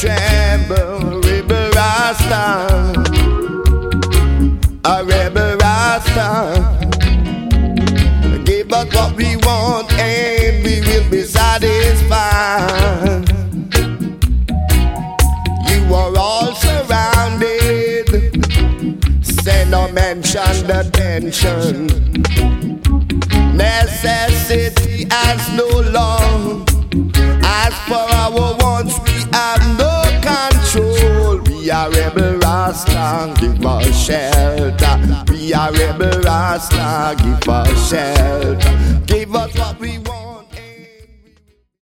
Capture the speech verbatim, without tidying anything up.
tremble, rebel Rasta, a rebel Rasta. Give us what we want and we will be satisfied. You are all surrounded, say no mention the tension. Necessity has no law. As for our wants, we have no control. We are rebel Rasta, give us shelter. We are rebel Rasta, give us shelter. Give us what we want.